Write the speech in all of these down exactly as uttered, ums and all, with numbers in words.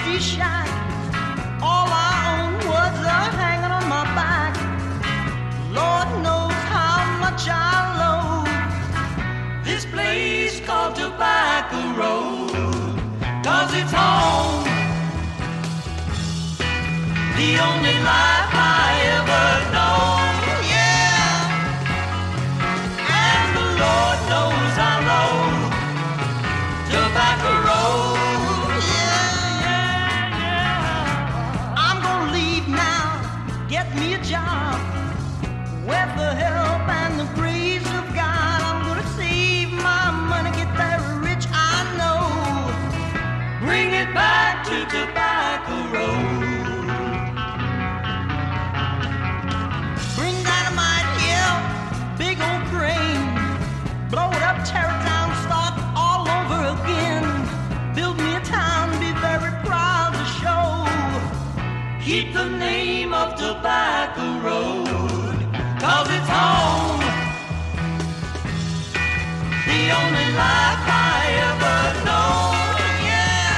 country shack. All I own was a hanging on my back. Lord knows how much I loathe this place called Tobacco Road. 'Cause it's home, the only life I ever know. Yeah, and the Lord knows I loathe Tobacco Road. Yeah, yeah, yeah. I'm gonna leave now, get me a job with the help and the grace of God. I'm gonna save my money, get very rich, I know. Bring it back to Tobacco Road. Bring dynamite here, big old crane. Blow it up, tear it down, start all over again. Build me a town, be very proud to show. Keep the name of Tobacco Road. 'Cause it's home, the only life I ever know. Yeah,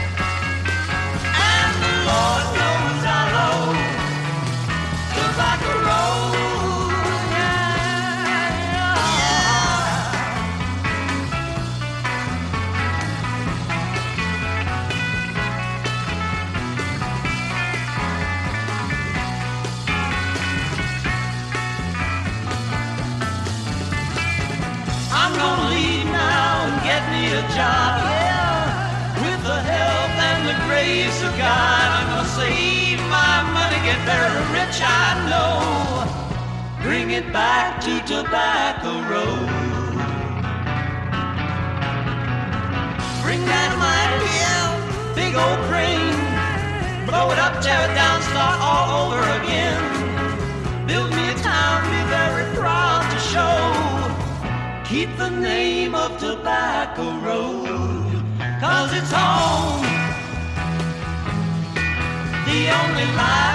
and the Lord knows I love Tobacco Road. Yeah, yeah. I'm gonna leave now and get me a job, yeah. With the help and the grace of God, I'm gonna save my money, get very rich, I know. Bring it back to Tobacco Road. Bring dynamite here, big old crane. Blow it up, tear it down, start all over again. Build me a town, be very proud to show. Keep the name of Tobacco Road. 'Cause it's home, the only life